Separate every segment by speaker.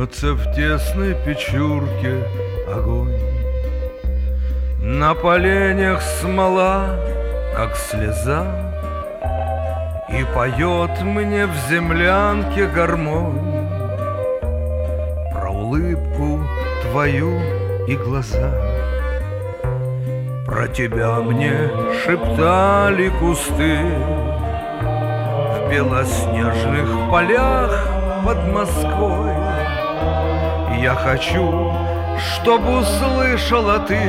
Speaker 1: Бьется в тесной печурке огонь, на поленьях смола, как слеза, и поет мне в землянке гармонь про улыбку твою и глаза. Про тебя мне шептали кусты в белоснежных полях под Москвой. Я хочу, чтобы услышала ты,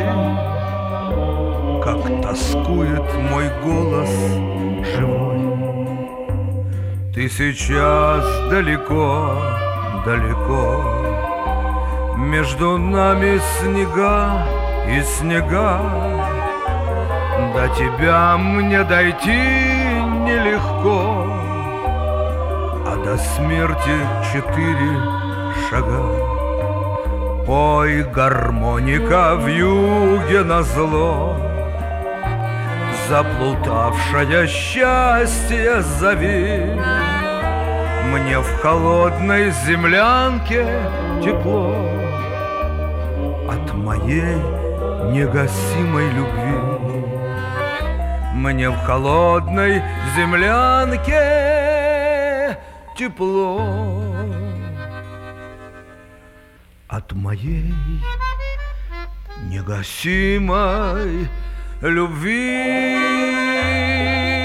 Speaker 1: как тоскует мой голос живой. Ты сейчас далеко, далеко, между нами снега и снега. До тебя мне дойти нелегко, а до смерти 4 шага. Пой, гармоника, в юге назло, заплутавшая счастье зови. Мне в холодной землянке тепло от моей негасимой любви. Мне в холодной землянке тепло от моей негасимой любви.